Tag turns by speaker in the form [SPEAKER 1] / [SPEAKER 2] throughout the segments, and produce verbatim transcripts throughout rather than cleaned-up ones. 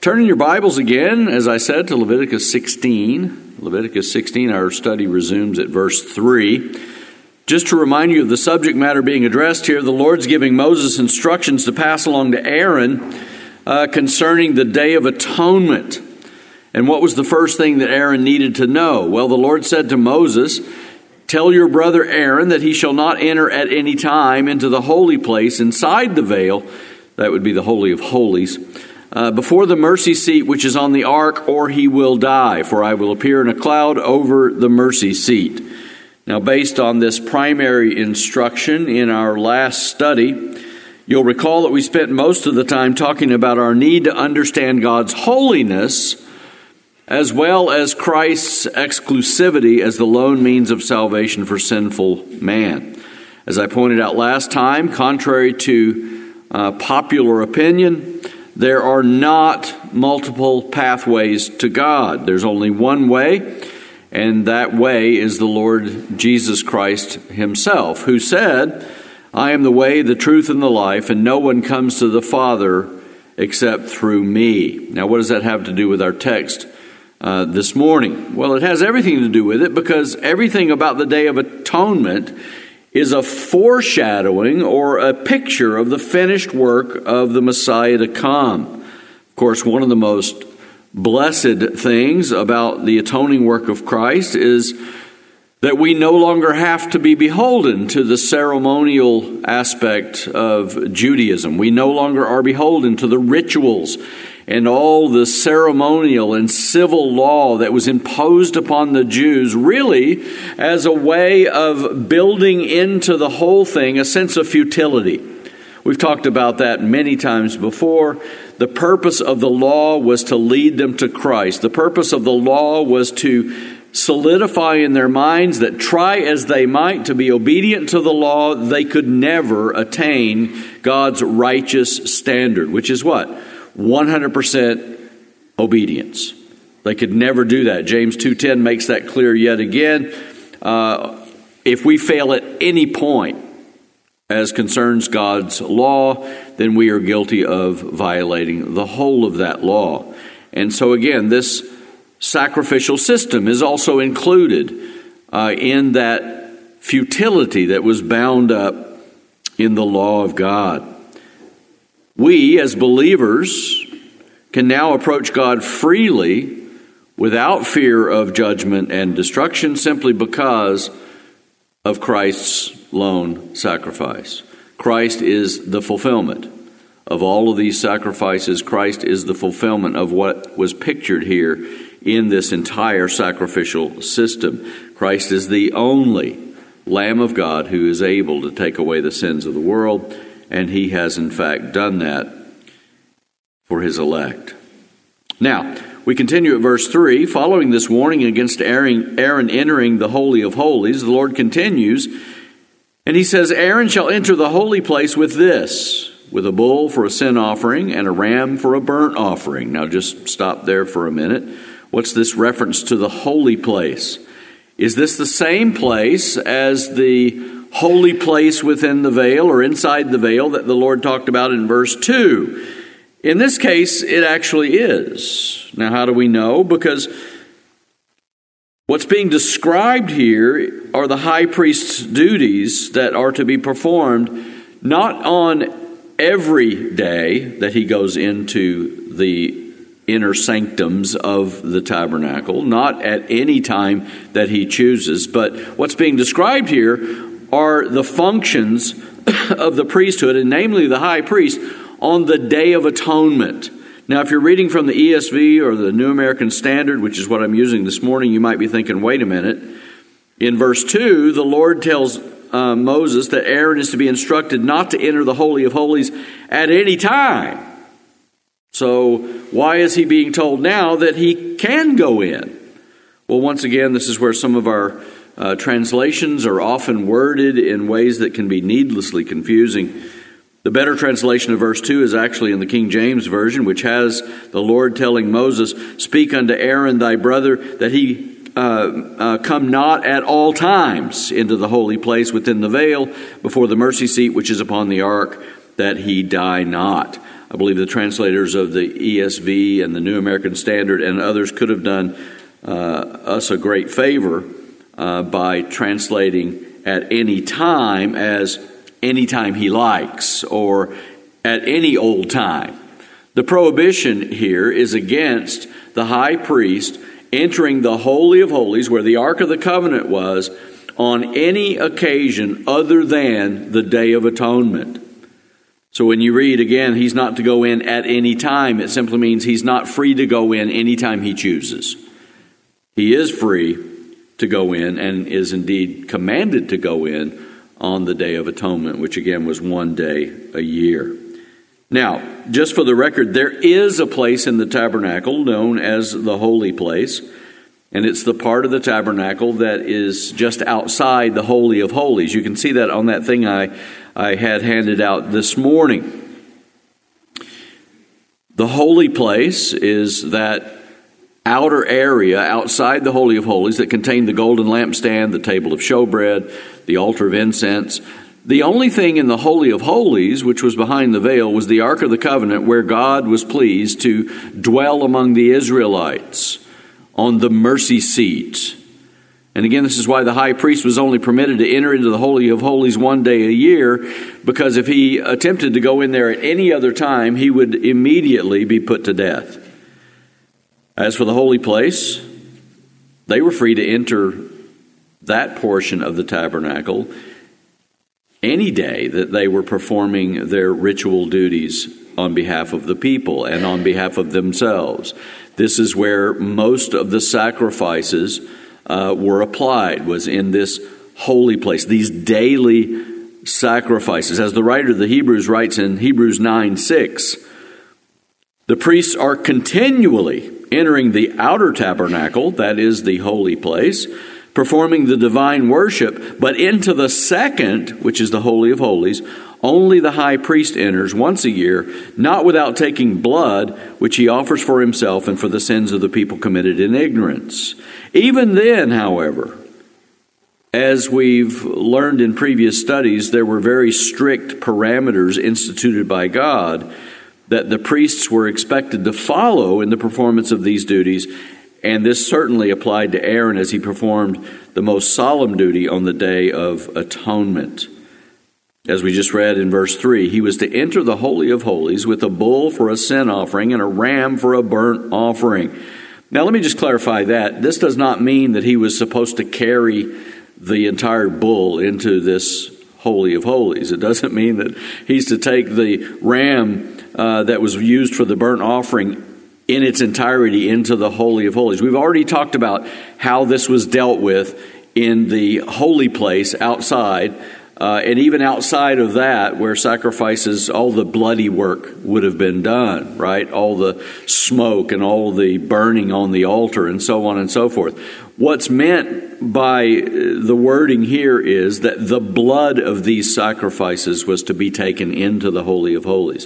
[SPEAKER 1] Turn in your Bibles again, as I said, to Leviticus sixteen. Leviticus sixteen, our study resumes at verse three. Just to remind you of the subject matter being addressed here, the Lord's giving Moses instructions to pass along to Aaron uh, concerning the Day of Atonement. And what was the first thing that Aaron needed to know? Well, the Lord said to Moses, "Tell your brother Aaron that he shall not enter at any time into the holy place inside the veil," that would be the Holy of Holies, Uh, "before the mercy seat which is on the ark, or he will die, for I will appear in a cloud over the mercy seat." Now, based on this primary instruction in our last study, you'll recall that we spent most of the time talking about our need to understand God's holiness, as well as Christ's exclusivity as the lone means of salvation for sinful man. As I pointed out last time, contrary to uh, popular opinion, there are not multiple pathways to God. There's only one way, and that way is the Lord Jesus Christ himself, who said, "I am the way, the truth, and the life, and no one comes to the Father except through me." Now, what does that have to do with our text uh, this morning? Well, it has everything to do with it, because everything about the Day of Atonement is a foreshadowing or a picture of the finished work of the Messiah to come. Of course, one of the most blessed things about the atoning work of Christ is that we no longer have to be beholden to the ceremonial aspect of Judaism. We no longer are beholden to the rituals and all the ceremonial and civil law that was imposed upon the Jews, really as a way of building into the whole thing a sense of futility. We've talked about that many times before. The purpose of the law was to lead them to Christ. The purpose of the law was to solidify in their minds that, try as they might to be obedient to the law, they could never attain God's righteous standard, which is what? one hundred percent obedience. They could never do that. James two ten makes that clear yet again. Uh, if we fail at any point as concerns God's law, then we are guilty of violating the whole of that law. And so again, this sacrificial system is also included uh, in that futility that was bound up in the law of God. We, as believers, can now approach God freely without fear of judgment and destruction, simply because of Christ's lone sacrifice. Christ is the fulfillment of all of these sacrifices. Christ is the fulfillment of what was pictured here in this entire sacrificial system. Christ is the only Lamb of God who is able to take away the sins of the world, and he has in fact done that for his elect. Now, we continue at verse three. Following this warning against Aaron, Aaron entering the Holy of Holies, the Lord continues, and he says, "Aaron shall enter the holy place with this, with a bull for a sin offering and a ram for a burnt offering." Now just stop there for a minute. What's this reference to the holy place? Is this the same place as the holy place within the veil, or inside the veil, that the Lord talked about in verse two? In this case, it actually is. Now, how do we know? Because what's being described here are the high priest's duties that are to be performed not on every day that he goes into the inner sanctums of the tabernacle, not at any time that he chooses, but what's being described here are the functions of the priesthood, and namely the high priest, on the Day of Atonement. Now, if you're reading from the E S V or the New American Standard, which is what I'm using this morning, you might be thinking, wait a minute. In verse two, the Lord tells uh, Moses that Aaron is to be instructed not to enter the Holy of Holies at any time. So why is he being told now that he can go in? Well, once again, this is where some of our uh, translations are often worded in ways that can be needlessly confusing. The better translation of verse two is actually in the King James Version, which has the Lord telling Moses, "Speak unto Aaron thy brother that he uh, uh, come not at all times into the holy place within the veil before the mercy seat which is upon the ark, that he die not." I believe the translators of the E S V and the New American Standard and others could have done uh, us a great favor uh, by translating at any time as any time he likes or at any old time. The prohibition here is against the high priest entering the Holy of Holies, where the Ark of the Covenant was, on any occasion other than the Day of Atonement. So when you read again, he's not to go in at any time, it simply means he's not free to go in anytime he chooses. He is free to go in and is indeed commanded to go in on the Day of Atonement, which again was one day a year. Now, just for the record, there is a place in the tabernacle known as the holy place, and it's the part of the tabernacle that is just outside the Holy of Holies. You can see that on that thing I, I had handed out this morning. The holy place is that outer area outside the Holy of Holies that contained the golden lampstand, the table of showbread, the altar of incense. The only thing in the Holy of Holies, which was behind the veil, was the Ark of the Covenant, where God was pleased to dwell among the Israelites on the mercy seat. And again, this is why the high priest was only permitted to enter into the Holy of Holies one day a year, because if he attempted to go in there at any other time, he would immediately be put to death. As for the holy place, they were free to enter that portion of the tabernacle any day that they were performing their ritual duties on behalf of the people and on behalf of themselves. This is where most of the sacrifices uh, were applied, was in this holy place, these daily sacrifices. As the writer of the Hebrews writes in Hebrews nine six, the priests are continually entering the outer tabernacle, that is the holy place, performing the divine worship, but into the second, which is the Holy of Holies, only the high priest enters once a year, not without taking blood, which he offers for himself and for the sins of the people committed in ignorance. Even then, however, as we've learned in previous studies, there were very strict parameters instituted by God that the priests were expected to follow in the performance of these duties. And this certainly applied to Aaron as he performed the most solemn duty on the Day of Atonement. As we just read in verse three, he was to enter the Holy of Holies with a bull for a sin offering and a ram for a burnt offering. Now let me just clarify that. This does not mean that he was supposed to carry the entire bull into this Holy of Holies. It doesn't mean that he's to take the ram uh, that was used for the burnt offering in its entirety into the Holy of Holies. We've already talked about how this was dealt with in the holy place outside, uh, and even outside of that, where sacrifices, all the bloody work would have been done, right? All the smoke and all the burning on the altar and so on and so forth. What's meant by the wording here is that the blood of these sacrifices was to be taken into the Holy of Holies.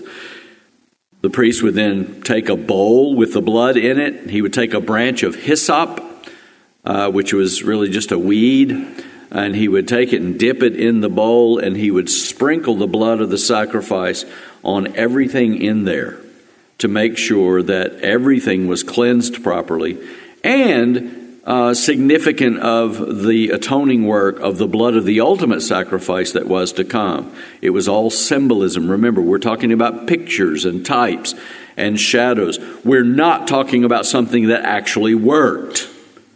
[SPEAKER 1] The priest would then take a bowl with the blood in it. He would take a branch of hyssop, uh, which was really just a weed, and he would take it and dip it in the bowl, and he would sprinkle the blood of the sacrifice on everything in there to make sure that everything was cleansed properly. And uh, significant of the atoning work of the blood of the ultimate sacrifice that was to come. It was all symbolism. Remember, we're talking about pictures and types and shadows. We're not talking about something that actually worked.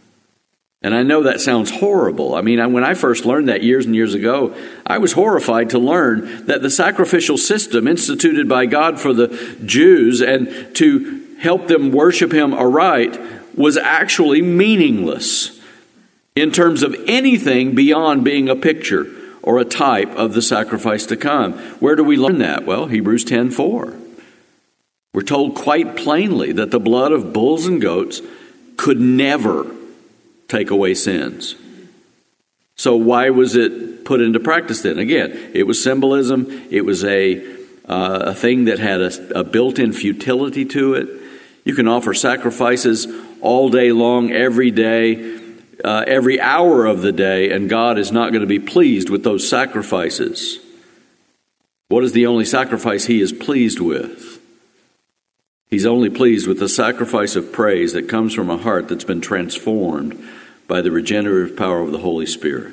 [SPEAKER 1] And I know that sounds horrible. I mean, when I first learned that years and years ago, I was horrified to learn that the sacrificial system instituted by God for the Jews and to help them worship Him aright was actually meaningless in terms of anything beyond being a picture or a type of the sacrifice to come. Where do we learn that? Well, Hebrews ten four. We're told quite plainly that the blood of bulls and goats could never take away sins. So why was it put into practice then? Again, it was symbolism. It was a, uh, a thing that had a, a built-in futility to it. You can offer sacrifices all day long, every day, uh, every hour of the day, and God is not going to be pleased with those sacrifices. What is the only sacrifice He is pleased with? He's only pleased with the sacrifice of praise that comes from a heart that's been transformed by the regenerative power of the Holy Spirit.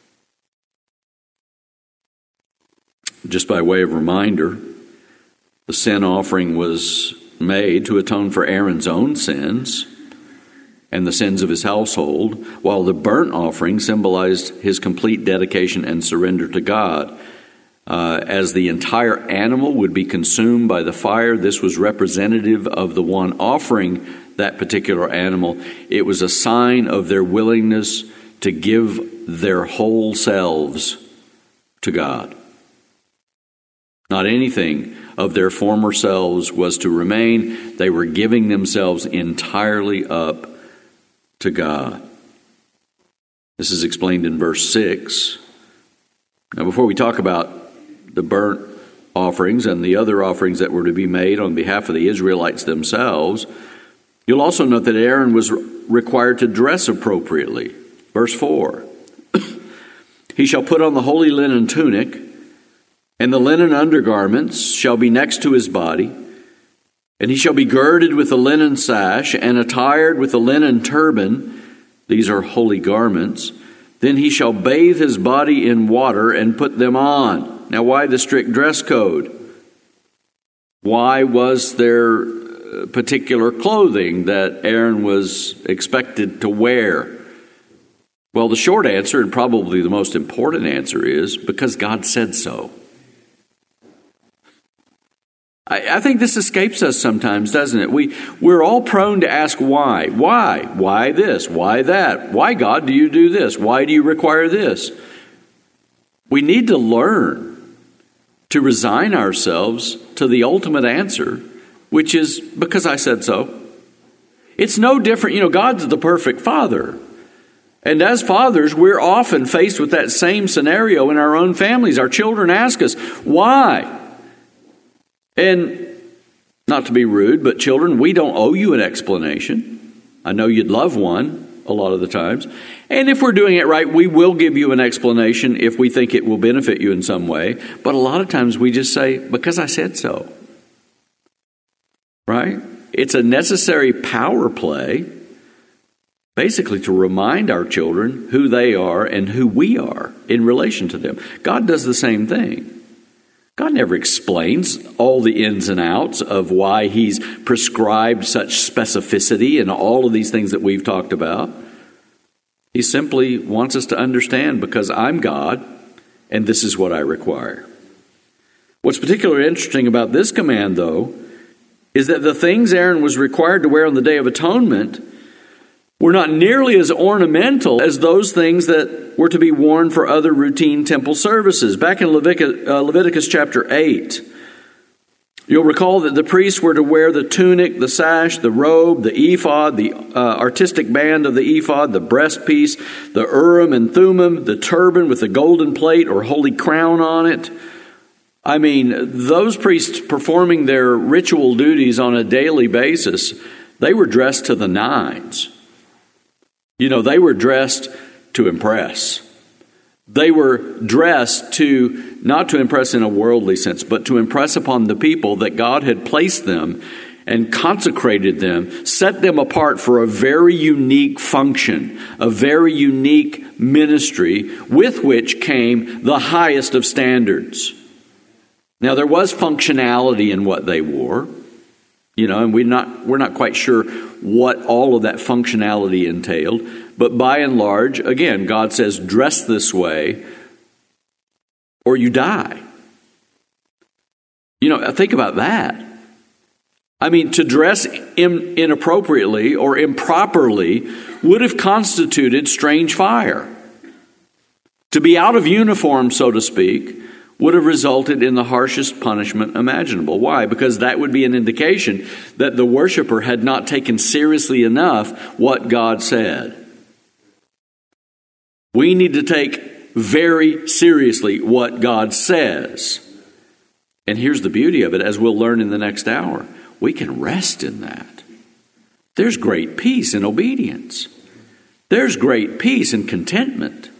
[SPEAKER 1] Just by way of reminder, the sin offering was made to atone for Aaron's own sins and the sins of his household, while the burnt offering symbolized his complete dedication and surrender to God. Uh, as the entire animal would be consumed by the fire, this was representative of the one offering that particular animal. It was a sign of their willingness to give their whole selves to God. Not anything of their former selves was to remain. They were giving themselves entirely up to God. This is explained in verse six. Now, before we talk about the burnt offerings and the other offerings that were to be made on behalf of the Israelites themselves, you'll also note that Aaron was required to dress appropriately. Verse four, he shall put on the holy linen tunic, and the linen undergarments shall be next to his body, and he shall be girded with a linen sash and attired with a linen turban. These are holy garments. Then he shall bathe his body in water and put them on. Now, why the strict dress code? Why was there particular clothing that Aaron was expected to wear? Well, the short answer, and probably the most important answer, is because God said so. I, I think this escapes us sometimes, doesn't it? We, we're all prone to ask why. Why? Why this? Why that? Why, God, do you do this? Why do you require this? We need to learn to resign ourselves to the ultimate answer, which is because I said so. It's no different. You know, God's the perfect Father. And as fathers, we're often faced with that same scenario in our own families. Our children ask us, why? And not to be rude, but children, we don't owe you an explanation. I know you'd love one a lot of the times. And if we're doing it right, we will give you an explanation if we think it will benefit you in some way. But a lot of times we just say, because I said so. Right? It's a necessary power play, basically to remind our children who they are and who we are in relation to them. God does the same thing. God never explains all the ins and outs of why he's prescribed such specificity in all of these things that we've talked about. He simply wants us to understand, because I'm God, and this is what I require. What's particularly interesting about this command, though, is that the things Aaron was required to wear on the Day of Atonement were not nearly as ornamental as those things that were to be worn for other routine temple services. Back in Leviticus, uh, Leviticus chapter eight, you'll recall that the priests were to wear the tunic, the sash, the robe, the ephod, the uh, artistic band of the ephod, the breastpiece, the Urim and Thummim, the turban with the golden plate or holy crown on it. I mean, those priests performing their ritual duties on a daily basis, they were dressed to the nines. You know, they were dressed to impress. They were dressed to, not to impress in a worldly sense, but to impress upon the people that God had placed them and consecrated them, set them apart for a very unique function, a very unique ministry with which came the highest of standards. Now, there was functionality in what they wore, you know, and we're not, we're not quite sure what all of that functionality entailed. But by and large, again, God says, dress this way or you die. You know, think about that. I mean, to dress in, inappropriately or improperly would have constituted strange fire. To be out of uniform, so to speak, would have resulted in the harshest punishment imaginable. Why? Because that would be an indication that the worshiper had not taken seriously enough what God said. We need to take very seriously what God says. And here's the beauty of it, as we'll learn in the next hour. We can rest in that. There's great peace in obedience. There's great peace and contentment.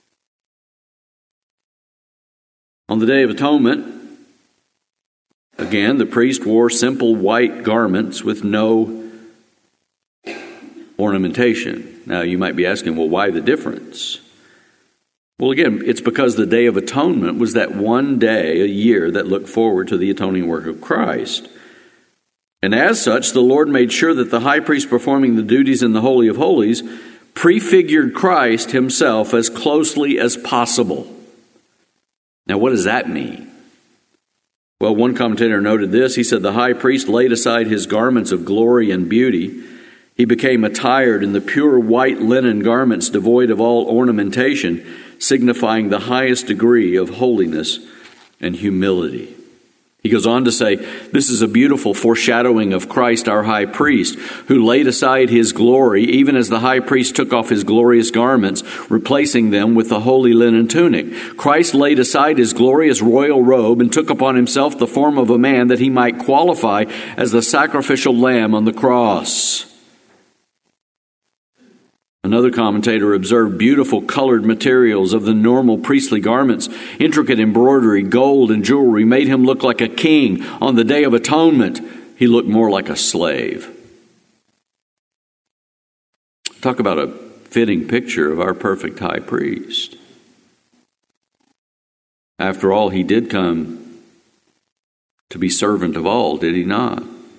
[SPEAKER 1] On the Day of Atonement, again, again, the priest wore simple white garments with no ornamentation. Now, you might be asking, well, why the difference? Well, again, it's because the Day of Atonement was that one day a year that looked forward to the atoning work of Christ. And as such, the Lord made sure that the high priest performing the duties in the Holy of Holies prefigured Christ himself as closely as possible. Now, what does that mean? Well, one commentator noted this. He said, the high priest laid aside his garments of glory and beauty. He became attired in the pure white linen garments devoid of all ornamentation, signifying the highest degree of holiness and humility. He goes on to say, this is a beautiful foreshadowing of Christ, our high priest, who laid aside his glory, even as the high priest took off his glorious garments, replacing them with the holy linen tunic. Christ laid aside his glorious royal robe and took upon himself the form of a man that he might qualify as the sacrificial lamb on the cross. Another commentator observed beautiful colored materials of the normal priestly garments, intricate embroidery, gold, and jewelry made him look like a king. On the Day of Atonement, he looked more like a slave. Talk about a fitting picture of our perfect high priest. After all, he did come to be servant of all, did he not?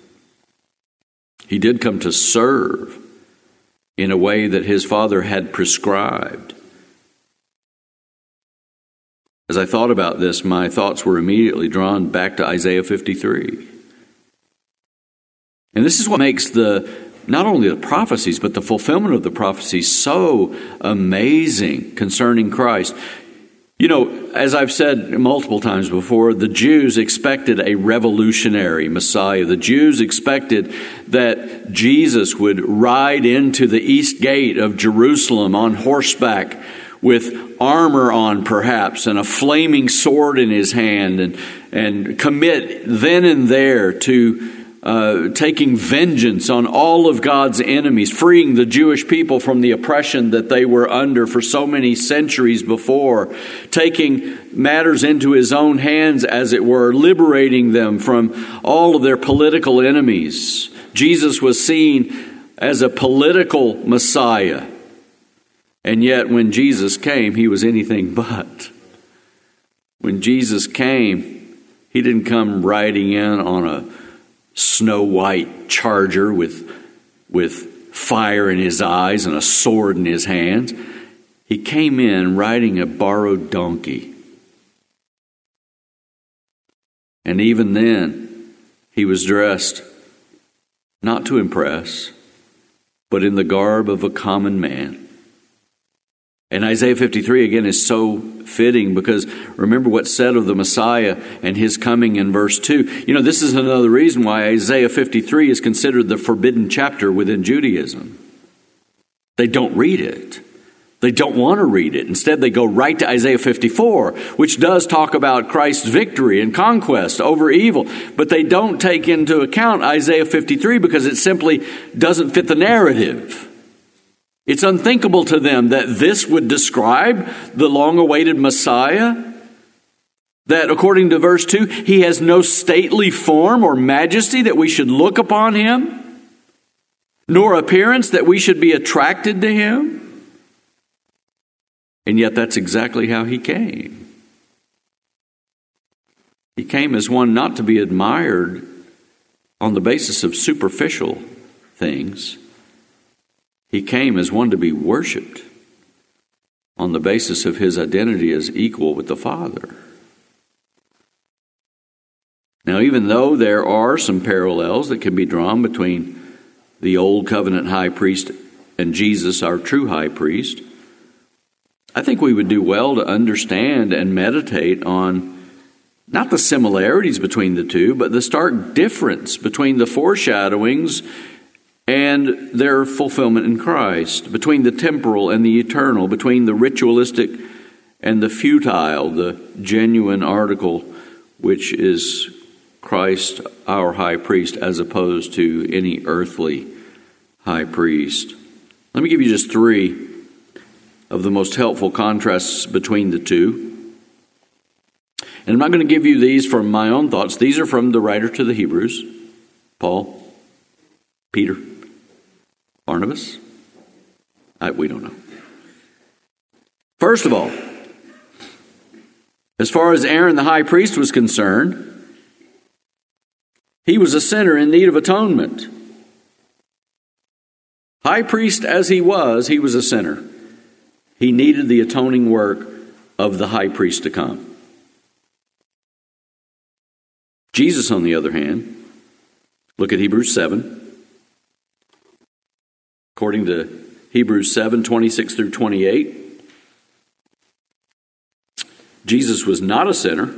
[SPEAKER 1] He did come to serve in a way that his Father had prescribed. As I thought about this, my thoughts were immediately drawn back to Isaiah fifty-three. And this is what makes the not only the prophecies, but the fulfillment of the prophecies so amazing concerning Christ. You know, as I've said multiple times before, the Jews expected a revolutionary Messiah. The Jews expected that Jesus would ride into the east gate of Jerusalem on horseback with armor on perhaps and a flaming sword in his hand and, and commit then and there to Uh, taking vengeance on all of God's enemies, freeing the Jewish people from the oppression that they were under for so many centuries before, taking matters into his own hands, as it were, liberating them from all of their political enemies. Jesus was seen as a political Messiah. And yet when Jesus came, he was anything but. When Jesus came, he didn't come riding in on a snow white charger with, with fire in his eyes and a sword in his hands. He came in riding a borrowed donkey. And even then, he was dressed not to impress, but in the garb of a common man. And Isaiah fifty-three, again, is so fitting because remember what's said of the Messiah and his coming in verse two. You know, this is another reason why Isaiah fifty-three is considered the forbidden chapter within Judaism. They don't read it. They don't want to read it. Instead, they go right to Isaiah fifty-four, which does talk about Christ's victory and conquest over evil. But they don't take into account Isaiah fifty-three because it simply doesn't fit the narrative. It's unthinkable to them that this would describe the long-awaited Messiah. That according to verse two, he has no stately form or majesty that we should look upon him, nor appearance that we should be attracted to him. And yet that's exactly how he came. He came as one not to be admired on the basis of superficial things. He came as one to be worshiped on the basis of his identity as equal with the Father. Now, even though there are some parallels that can be drawn between the Old Covenant high priest and Jesus, our true high priest, I think we would do well to understand and meditate on not the similarities between the two, but the stark difference between the foreshadowings and their fulfillment in Christ, between the temporal and the eternal, between the ritualistic and the futile, the genuine article, which is Christ, our high priest, as opposed to any earthly high priest. Let me give you just three of the most helpful contrasts between the two. And I'm not going to give you these from my own thoughts. These are from the writer to the Hebrews, Paul, Peter, Barnabas. I, we don't know. First of all, as far as Aaron the high priest was concerned, he was a sinner in need of atonement. High priest as he was, he was a sinner. He needed the atoning work of the high priest to come. Jesus, on the other hand, look at Hebrews seven. According to Hebrews seven, twenty-six through twenty-eight, Jesus was not a sinner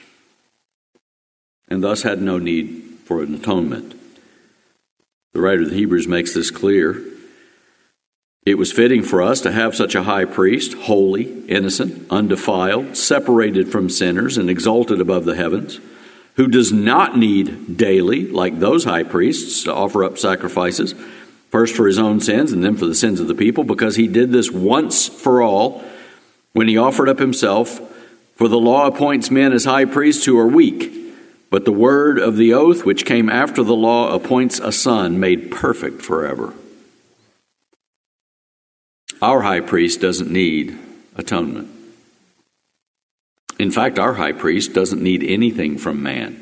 [SPEAKER 1] and thus had no need for an atonement. The writer of the Hebrews makes this clear. It was fitting for us to have such a high priest, holy, innocent, undefiled, separated from sinners, and exalted above the heavens, who does not need daily, like those high priests, to offer up sacrifices, first for his own sins and then for the sins of the people, because he did this once for all when he offered up himself. For the law appoints men as high priests who are weak, but the word of the oath which came after the law appoints a son made perfect forever. Our high priest doesn't need atonement. In fact, our high priest doesn't need anything from man.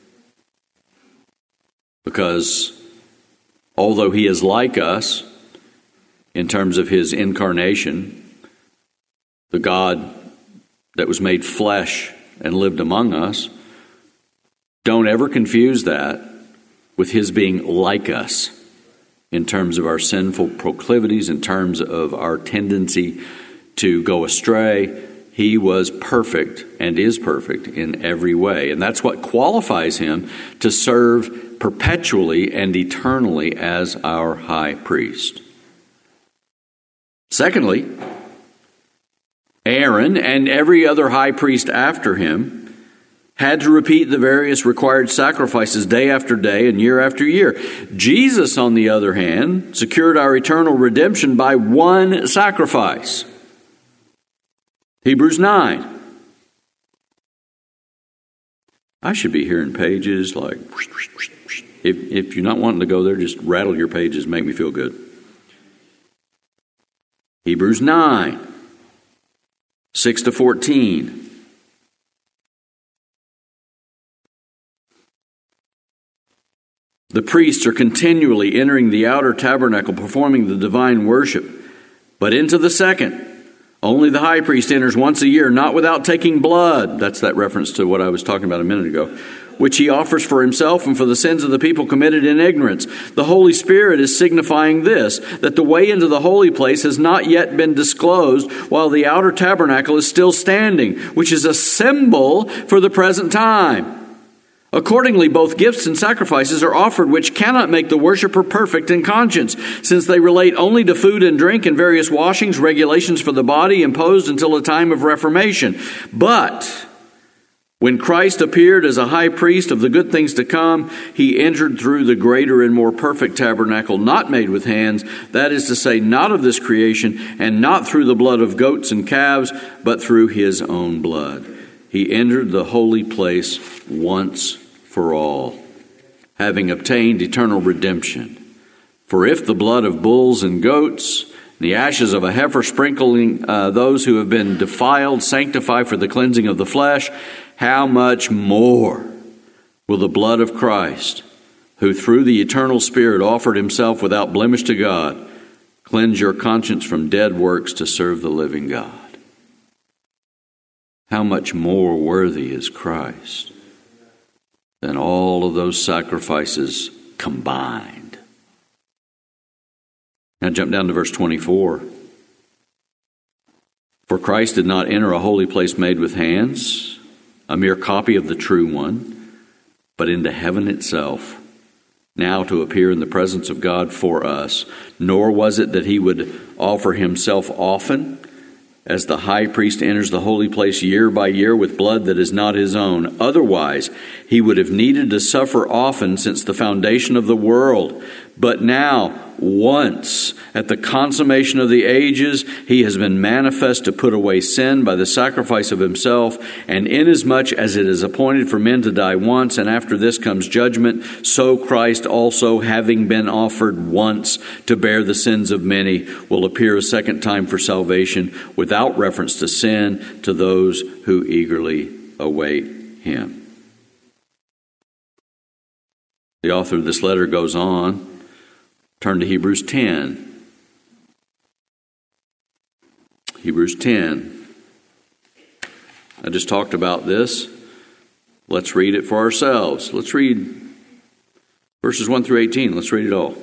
[SPEAKER 1] Because although he is like us in terms of his incarnation, the God that was made flesh and lived among us, don't ever confuse that with his being like us in terms of our sinful proclivities, in terms of our tendency to go astray. He was perfect and is perfect in every way. And that's what qualifies him to serve perpetually and eternally as our high priest. Secondly, Aaron and every other high priest after him had to repeat the various required sacrifices day after day and year after year. Jesus, on the other hand, secured our eternal redemption by one sacrifice. Hebrews nine. I should be hearing pages like, if, if you're not wanting to go there, just rattle your pages, make me feel good. Hebrews nine, six to fourteen. The priests are continually entering the outer tabernacle, performing the divine worship. But into the second, only the high priest enters once a year, not without taking blood. That's that reference to what I was talking about a minute ago, which he offers for himself and for the sins of the people committed in ignorance. The Holy Spirit is signifying this, that the way into the holy place has not yet been disclosed, while the outer tabernacle is still standing, which is a symbol for the present time. Accordingly, both gifts and sacrifices are offered which cannot make the worshiper perfect in conscience, since they relate only to food and drink and various washings, regulations for the body imposed until a time of reformation. But when Christ appeared as a high priest of the good things to come, he entered through the greater and more perfect tabernacle, not made with hands, that is to say, not of this creation, and not through the blood of goats and calves, but through his own blood. He entered the holy place once for all, having obtained eternal redemption. For if the blood of bulls and goats, the ashes of a heifer sprinkling uh, those who have been defiled, sanctify for the cleansing of the flesh, how much more will the blood of Christ, who through the eternal Spirit offered himself without blemish to God, cleanse your conscience from dead works to serve the living God? How much more worthy is Christ than all of those sacrifices combined? Now jump down to verse twenty-four. For Christ did not enter a holy place made with hands, a mere copy of the true one, but into heaven itself, now to appear in the presence of God for us. Nor was it that he would offer himself often, as the high priest enters the holy place year by year with blood that is not his own. Otherwise, he would have needed to suffer often since the foundation of the world. But now, once At the consummation of the ages, he has been manifest to put away sin by the sacrifice of himself. And inasmuch as it is appointed for men to die once, and after this comes judgment, so Christ also, having been offered once to bear the sins of many, will appear a second time for salvation without reference to sin to those who eagerly await him. The author of this letter goes on. Turn to Hebrews ten. Hebrews ten. I just talked about this. Let's read it for ourselves. Let's read verses one through eighteen. Let's read it all.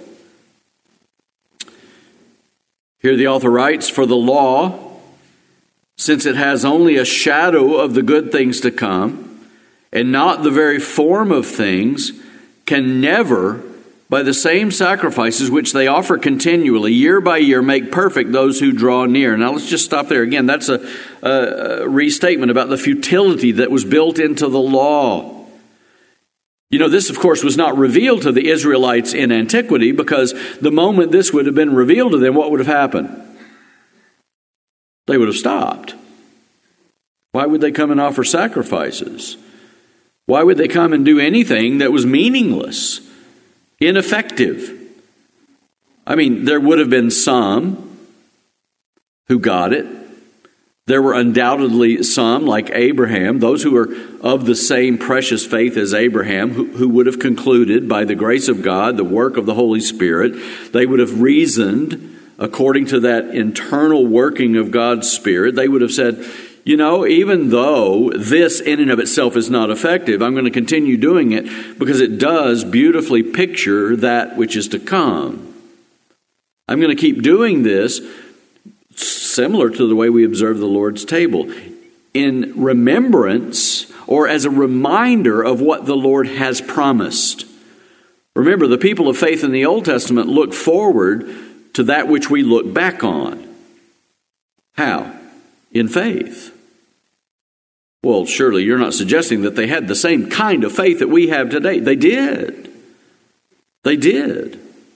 [SPEAKER 1] Here the author writes, "For the law, since it has only a shadow of the good things to come, and not the very form of things, can never, by the same sacrifices which they offer continually, year by year, make perfect those who draw near." Now let's just stop there. Again, that's a, a restatement about the futility that was built into the law. You know, this, of course, was not revealed to the Israelites in antiquity, because the moment this would have been revealed to them, what would have happened? They would have stopped. Why would they come and offer sacrifices? Why would they come and do anything that was meaningless? Ineffective. I mean, there would have been some who got it. There were undoubtedly some, like Abraham, those who were of the same precious faith as Abraham, who, who would have concluded by the grace of God, the work of the Holy Spirit, they would have reasoned according to that internal working of God's Spirit. They would have said, you know, even though this in and of itself is not effective, I'm going to continue doing it because it does beautifully picture that which is to come. I'm going to keep doing this, similar to the way we observe the Lord's table, in remembrance or as a reminder of what the Lord has promised. Remember, the people of faith in the Old Testament look forward to that which we look back on. How? In faith. Well, surely you're not suggesting that they had the same kind of faith that we have today. They did. They did.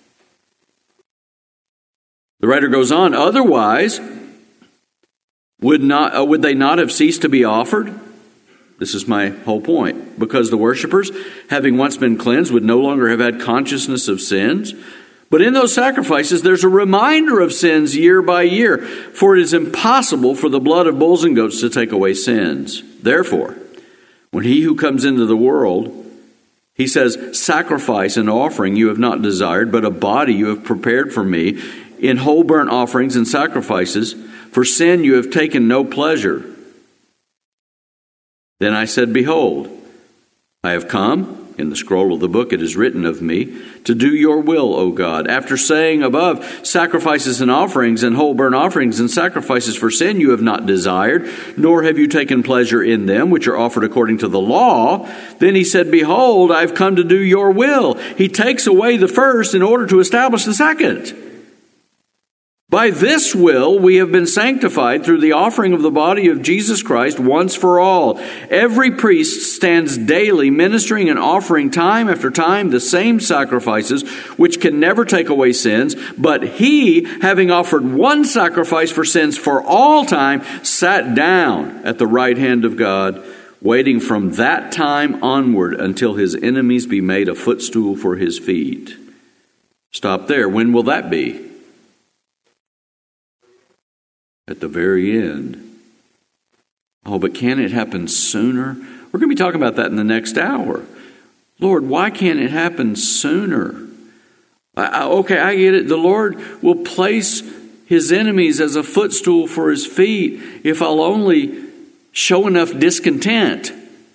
[SPEAKER 1] The writer goes on, otherwise, would not uh, would they not have ceased to be offered? This is my whole point. Because the worshipers, having once been cleansed, would no longer have had consciousness of sins. But in those sacrifices, there's a reminder of sins year by year. For it is impossible for the blood of bulls and goats to take away sins. Therefore, when he who comes into the world, he says, sacrifice and offering you have not desired, but a body you have prepared for me. In whole burnt offerings and sacrifices, for sin you have taken no pleasure. Then I said, behold, I have come. In the scroll of the book it is written of me, to do your will, O God. After saying above, sacrifices and offerings and whole burnt offerings and sacrifices for sin you have not desired, nor have you taken pleasure in them, which are offered according to the law. Then he said, behold, I have come to do your will. He takes away the first in order to establish the second. By this will we have been sanctified through the offering of the body of Jesus Christ once for all. Every priest stands daily ministering and offering time after time the same sacrifices which can never take away sins. But he, having offered one sacrifice for sins for all time, sat down at the right hand of God, waiting from that time onward until his enemies be made a footstool for his feet. Stop there. When will that be? At the very end. Oh, but can it happen sooner? We're going to be talking about that in the next hour. Lord, why can't it happen sooner? I, I, okay, I get it. The Lord will place his enemies as a footstool for his feet if I'll only show enough discontent.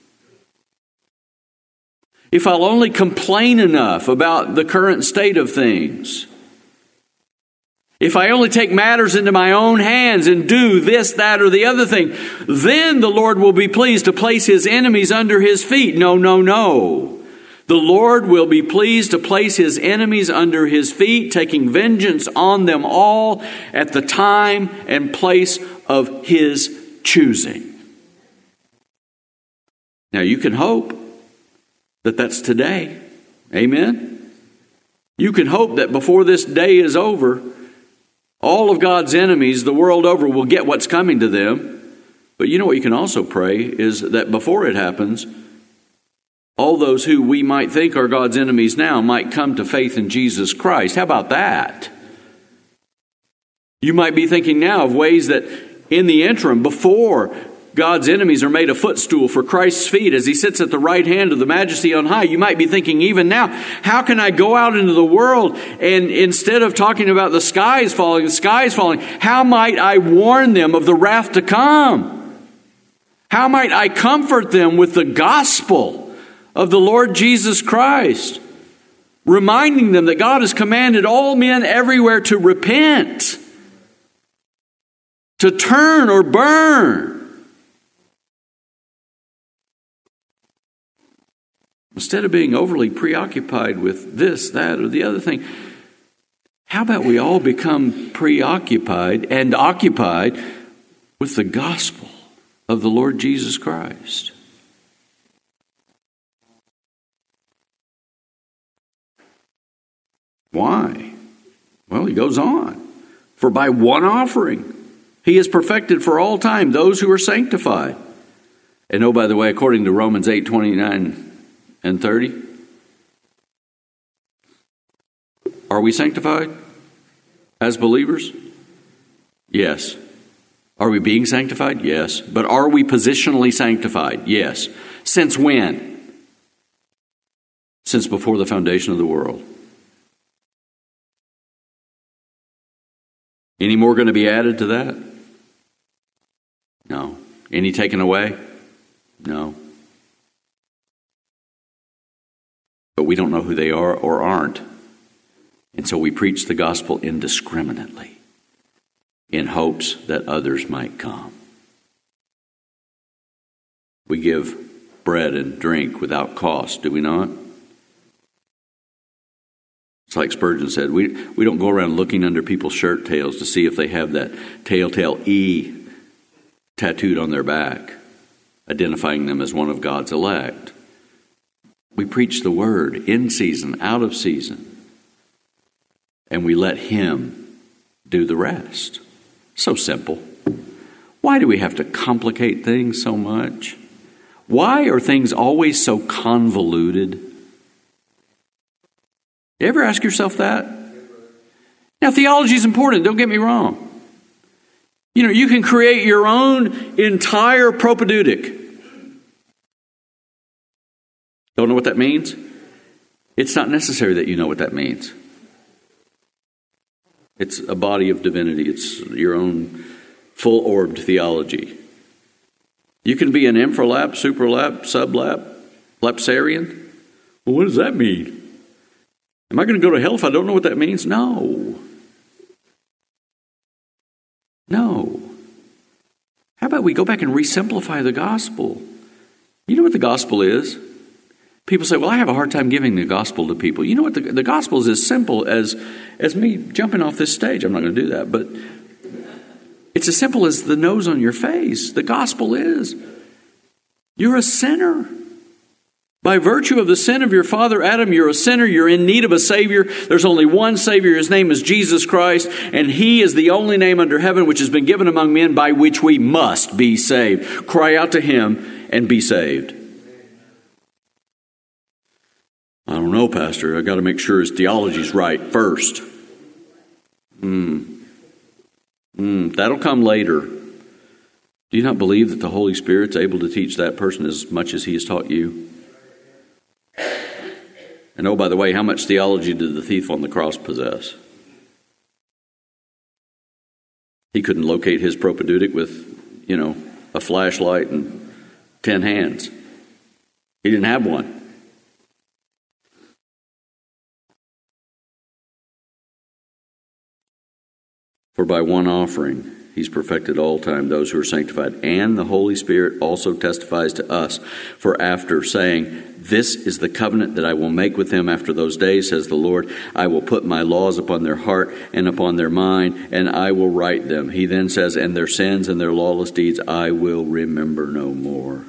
[SPEAKER 1] If I'll only complain enough about the current state of things. If I only take matters into my own hands and do this, that, or the other thing, then the Lord will be pleased to place his enemies under his feet. No, no, no. The Lord will be pleased to place his enemies under his feet, taking vengeance on them all at the time and place of his choosing. Now you can hope that that's today. Amen? You can hope that before this day is over, All of God's enemies the world over will get what's coming to them. But you know what you can also pray is that before it happens, all those who we might think are God's enemies now might come to faith in Jesus Christ. How about that? You might be thinking now of ways that in the interim, before God's enemies are made a footstool for Christ's feet as he sits at the right hand of the Majesty on high, you might be thinking even now, how can I go out into the world and instead of talking about the skies falling, the skies falling, how might I warn them of the wrath to come? How might I comfort them with the gospel of the Lord Jesus Christ, reminding them that God has commanded all men everywhere to repent, to turn or burn. Instead of being overly preoccupied with this, that, or the other thing, how about we all become preoccupied and occupied with the gospel of the Lord Jesus Christ? Why? Well, he goes on. For by one offering, he is perfected for all time those who are sanctified. And oh, by the way, according to Romans eight, twenty-nine and thirty, are we sanctified as believers? Yes. Are we being sanctified? Yes. But are we positionally sanctified? Yes. Since when? Since before the foundation of the world. Any more going to be added to that? No. Any taken away? No. But we don't know who they are or aren't. And so we preach the gospel indiscriminately in hopes that others might come. We give bread and drink without cost, do we not? It's like Spurgeon said, we, we don't go around looking under people's shirt tails to see if they have that telltale E tattooed on their back, identifying them as one of God's elect. We preach the word in season, out of season, and we let him do the rest. So simple. Why do we have to complicate things so much? Why are things always so convoluted? You ever ask yourself that? Now, theology is important, don't get me wrong. You know, you can create your own entire propedeutic. Don't know what that means? It's not necessary that you know what that means. It's a body of divinity. It's your own full-orbed theology. You can be an infralap, supralap, sublap, lapsarian. Well, what does that mean? Am I going to go to hell if I don't know what that means? No. No. How about we go back and re-simplify the gospel? You know what the gospel is? People say, well, I have a hard time giving the gospel to people. You know what? The, the gospel is as simple as, as me jumping off this stage. I'm not going to do that, but it's as simple as the nose on your face. The gospel is, you're a sinner. By virtue of the sin of your father Adam, you're a sinner. You're in need of a Savior. There's only one Savior. His name is Jesus Christ, and He is the only name under heaven which has been given among men by which we must be saved. Cry out to Him and be saved. I don't know, Pastor. I got to make sure his theology's right first. Hmm. Mm, that'll come later. Do you not believe that the Holy Spirit's able to teach that person as much as He has taught you? And oh, by the way, how much theology did the thief on the cross possess? He couldn't locate his propedeutic with, you know, a flashlight and ten hands. He didn't have one. For by one offering He's perfected all time those who are sanctified. And the Holy Spirit also testifies to us. For after saying, this is the covenant that I will make with them after those days, says the Lord, I will put my laws upon their heart and upon their mind, and I will write them. He then says, and their sins and their lawless deeds I will remember no more.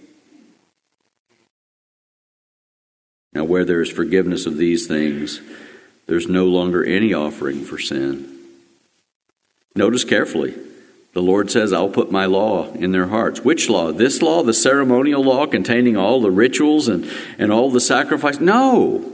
[SPEAKER 1] Now where there is forgiveness of these things, there's no longer any offering for sin. Notice carefully. The Lord says, I'll put my law in their hearts. Which law? This law, the ceremonial law containing all the rituals and, and all the sacrifice? No.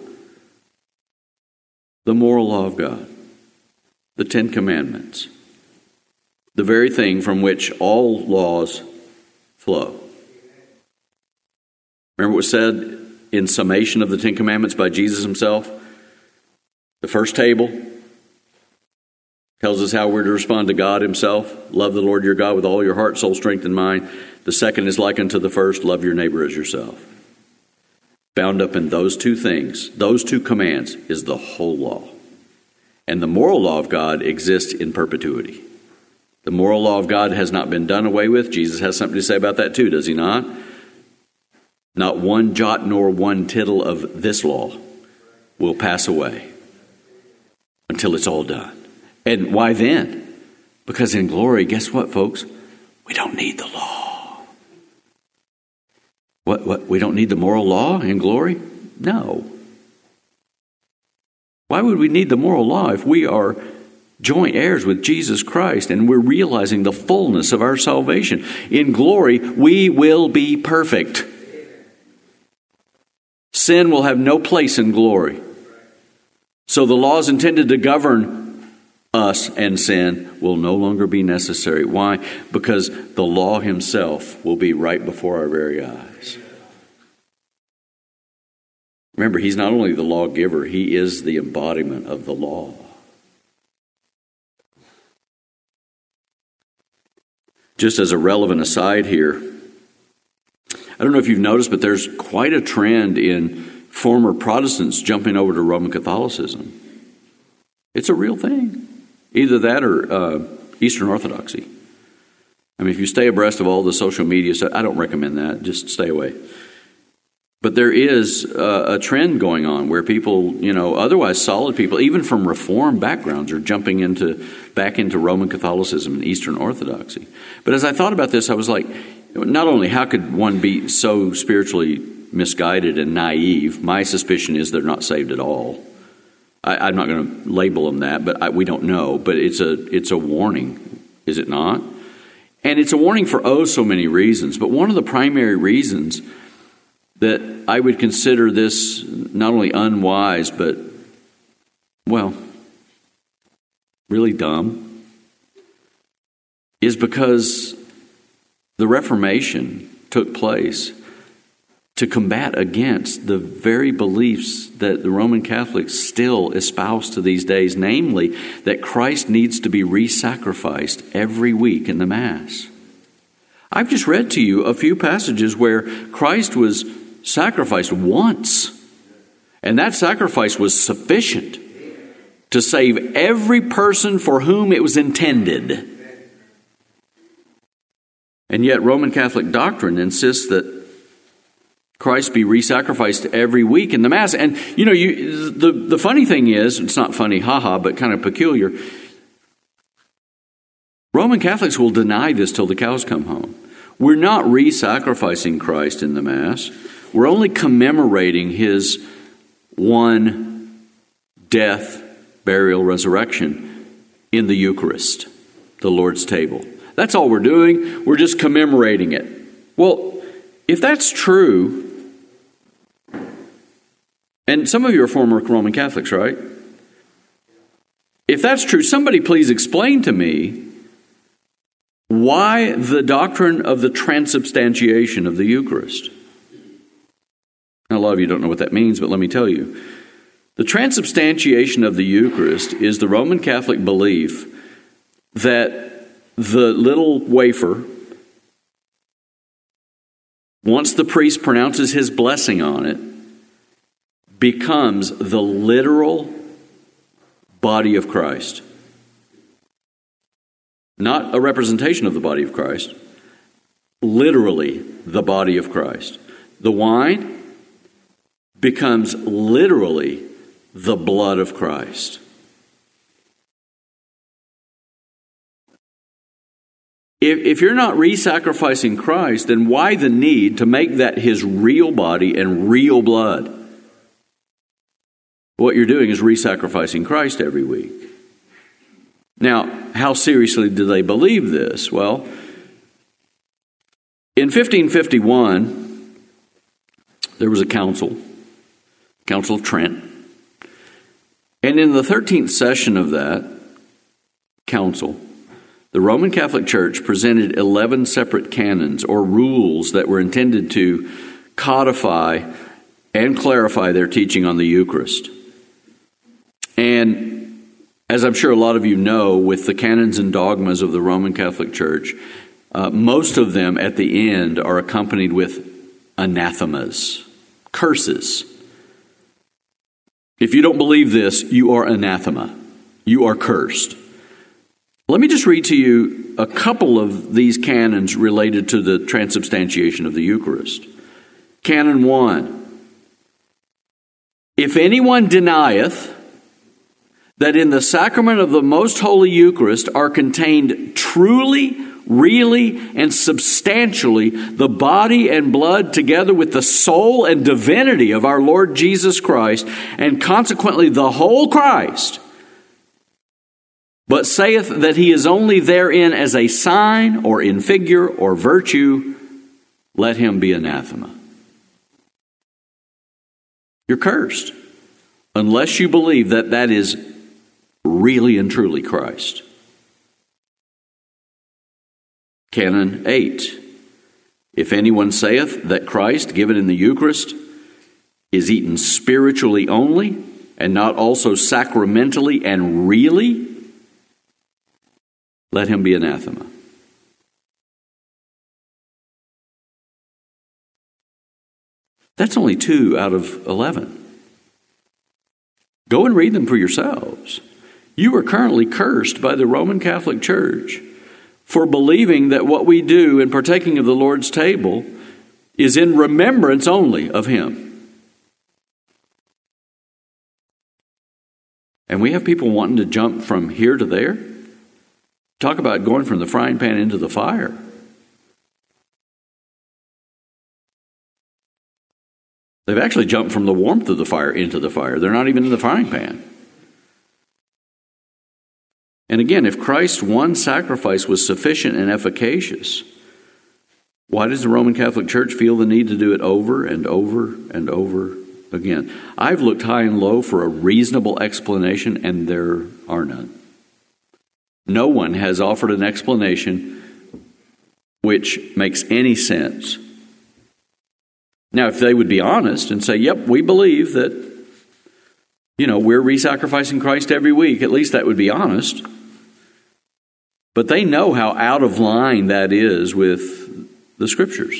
[SPEAKER 1] The moral law of God. The Ten Commandments. The very thing from which all laws flow. Remember what was said in summation of the Ten Commandments by Jesus himself? The first table tells us how we're to respond to God himself. Love the Lord your God with all your heart, soul, strength, and mind. The second is like unto the first, love your neighbor as yourself. Bound up in those two things, those two commands, is the whole law. And the moral law of God exists in perpetuity. The moral law of God has not been done away with. Jesus has something to say about that too, does he not? Not one jot nor one tittle of this law will pass away until it's all done. And why then? Because in glory, guess what, folks? We don't need the law. What, what? We don't need the moral law in glory? No. Why would we need the moral law if we are joint heirs with Jesus Christ and we're realizing the fullness of our salvation? In glory, we will be perfect. Sin will have no place in glory. So the laws intended to govern us and sin will no longer be necessary. Why? Because the law himself will be right before our very eyes. Remember, he's not only the lawgiver, he is the embodiment of the law. Just as a relevant aside here, I don't know if you've noticed, but there's quite a trend in former Protestants jumping over to Roman Catholicism. It's a real thing. Either that or uh, Eastern Orthodoxy. I mean, if you stay abreast of all the social media stuff, I don't recommend that. Just stay away. But there is uh, a trend going on where people, you know, otherwise solid people, even from Reformed backgrounds, are jumping into back into Roman Catholicism and Eastern Orthodoxy. But as I thought about this, I was like, not only how could one be so spiritually misguided and naive, my suspicion is they're not saved at all. I, I'm not going to label them that, but I, we don't know. But it's a it's a warning, is it not? And it's a warning for oh so many reasons. But one of the primary reasons that I would consider this not only unwise, but, well, really dumb, is because the Reformation took place to combat against the very beliefs that the Roman Catholics still espouse to these days, namely that Christ needs to be re-sacrificed every week in the Mass. I've just read to you a few passages where Christ was sacrificed once, and that sacrifice was sufficient to save every person for whom it was intended. And yet Roman Catholic doctrine insists that Christ be re-sacrificed every week in the Mass. And, you know, you, the, the funny thing is, it's not funny, haha, but kind of peculiar. Roman Catholics will deny this till the cows come home. We're not re-sacrificing Christ in the Mass. We're only commemorating his one death, burial, resurrection in the Eucharist, the Lord's table. That's all we're doing. We're just commemorating it. Well, if that's true, and some of you are former Roman Catholics, right? If that's true, somebody please explain to me why the doctrine of the transubstantiation of the Eucharist. Now, a lot of you don't know what that means, but let me tell you. The transubstantiation of the Eucharist is the Roman Catholic belief that the little wafer, once the priest pronounces his blessing on it, becomes the literal body of Christ. Not a representation of the body of Christ. Literally the body of Christ. The wine becomes literally the blood of Christ. If, if you're not re-sacrificing Christ, then why the need to make that his real body and real blood? What you're doing is re-sacrificing Christ every week. Now, how seriously do they believe this? Well, in fifteen fifty-one, there was a council, Council of Trent. And in the thirteenth session of that council, the Roman Catholic Church presented eleven separate canons or rules that were intended to codify and clarify their teaching on the Eucharist. And as I'm sure a lot of you know, with the canons and dogmas of the Roman Catholic Church, uh, most of them at the end are accompanied with anathemas, curses. If you don't believe this, you are anathema. You are cursed. Let me just read to you a couple of these canons related to the transubstantiation of the Eucharist. Canon one. If anyone denieth that in the sacrament of the most holy Eucharist are contained truly, really, and substantially the body and blood together with the soul and divinity of our Lord Jesus Christ, and consequently the whole Christ, but saith that he is only therein as a sign or in figure or virtue, let him be anathema. You're cursed unless you believe that that is really and truly Christ. Canon eight. If anyone saith that Christ, given in the Eucharist, is eaten spiritually only, and not also sacramentally and really, let him be anathema. That's only two out of eleven. Go and read them for yourselves. You are currently cursed by the Roman Catholic Church for believing that what we do in partaking of the Lord's table is in remembrance only of Him. And we have people wanting to jump from here to there. Talk about going from the frying pan into the fire. They've actually jumped from the warmth of the fire into the fire. They're not even in the frying pan. And again, if Christ's one sacrifice was sufficient and efficacious, why does the Roman Catholic Church feel the need to do it over and over and over again? I've looked high and low for a reasonable explanation, and there are none. No one has offered an explanation which makes any sense. Now, if they would be honest and say, yep, we believe that, you know, we're re-sacrificing Christ every week, at least that would be honest. But they know how out of line that is with the Scriptures.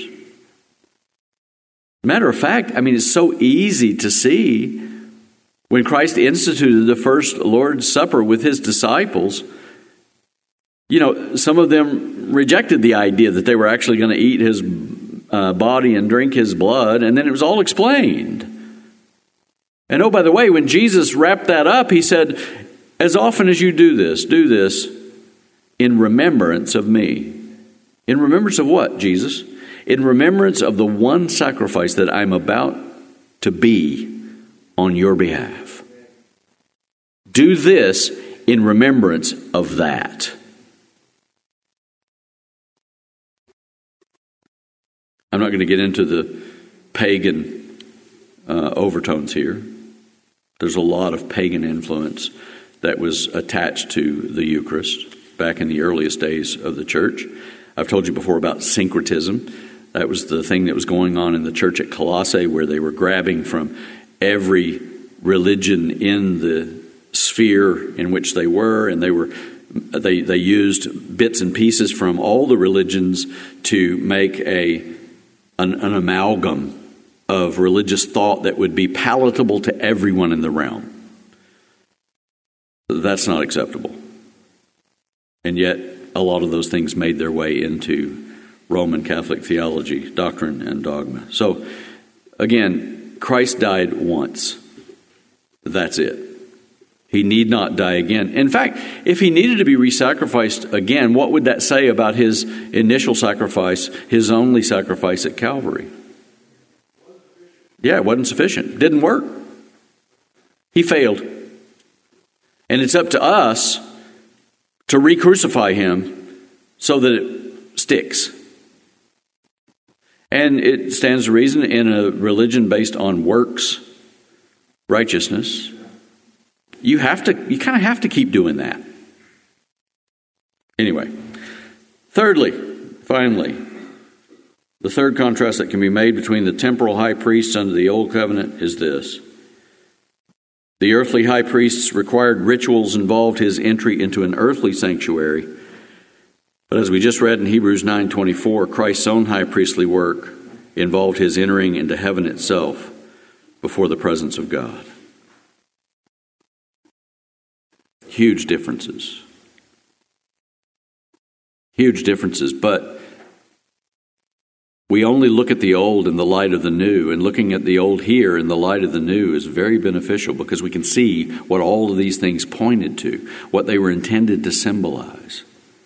[SPEAKER 1] Matter of fact, I mean, it's so easy to see when Christ instituted the first Lord's Supper with His disciples. You know, some of them rejected the idea that they were actually going to eat His uh, body and drink His blood, and then it was all explained. And oh, by the way, when Jesus wrapped that up, He said, as often as you do this, do this in remembrance of me. In remembrance of what, Jesus? In remembrance of the one sacrifice that I'm about to be on your behalf. Do this in remembrance of that. I'm not going to get into the pagan uh, overtones here. There's a lot of pagan influence that was attached to the Eucharist back in the earliest days of the church. I've told you before about syncretism. That was the thing that was going on in the church at Colossae, where they were grabbing from every religion in the sphere in which they were, and they were they they used bits and pieces from all the religions to make a an, an amalgam of religious thought that would be palatable to everyone in the realm. That's not acceptable. And yet, a lot of those things made their way into Roman Catholic theology, doctrine, and dogma. So, again, Christ died once. That's it. He need not die again. In fact, if he needed to be re-sacrificed again, what would that say about his initial sacrifice, his only sacrifice at Calvary? Yeah, it wasn't sufficient. Didn't work. He failed. And it's up to us to re-crucify him so that it sticks. And it stands to reason in a religion based on works, righteousness, you have to, you kind of have to keep doing that. Anyway, thirdly, finally, the third contrast that can be made between the temporal high priests under the old covenant is this. The earthly high priest's required rituals involved his entry into an earthly sanctuary. But as we just read in Hebrews nine twenty-four, Christ's own high priestly work involved his entering into heaven itself before the presence of God. Huge differences. Huge differences, but we only look at the old in the light of the new, and looking at the old here in the light of the new is very beneficial because we can see what all of these things pointed to, what they were intended to symbolize.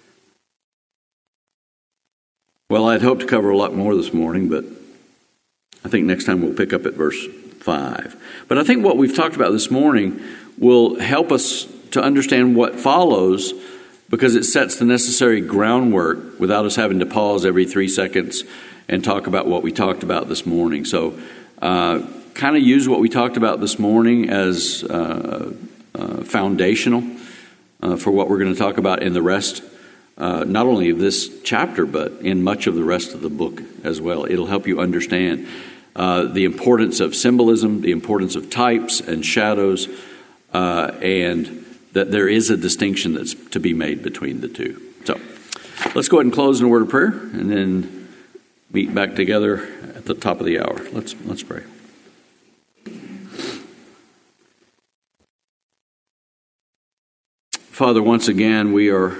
[SPEAKER 1] Well, I'd hoped to cover a lot more this morning, but I think next time we'll pick up at verse five. But I think what we've talked about this morning will help us to understand what follows, because it sets the necessary groundwork without us having to pause every three seconds and talk about what we talked about this morning. So uh, kind of use what we talked about this morning as uh, uh, foundational uh, for what we're going to talk about in the rest, uh, not only of this chapter, but in much of the rest of the book as well. It'll help you understand uh, the importance of symbolism, the importance of types and shadows, uh, and that there is a distinction that's to be made between the two. So let's go ahead and close in a word of prayer and then meet back together at the top of the hour. Let's let's pray. Father, once again, we are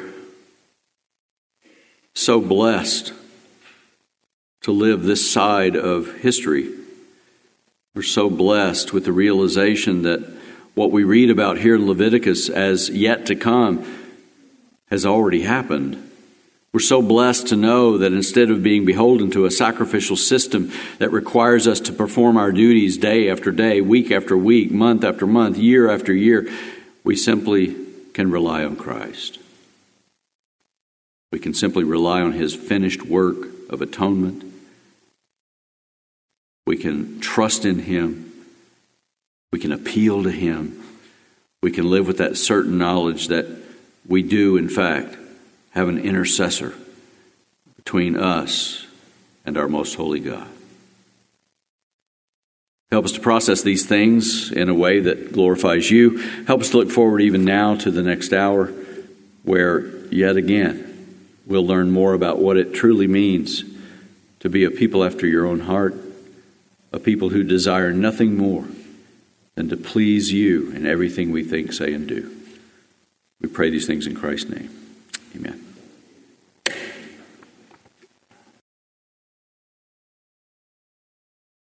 [SPEAKER 1] so blessed to live this side of history. We're so blessed with the realization that what we read about here in Leviticus as yet to come has already happened. We're so blessed to know that instead of being beholden to a sacrificial system that requires us to perform our duties day after day, week after week, month after month, year after year, we simply can rely on Christ. We can simply rely on his finished work of atonement. We can trust in him. We can appeal to him. We can live with that certain knowledge that we do, in fact, have an intercessor between us and our most holy God. Help us to process these things in a way that glorifies you. Help us to look forward even now to the next hour, where yet again we'll learn more about what it truly means to be a people after your own heart, a people who desire nothing more than to please you in everything we think, say, and do. We pray these things in Christ's name.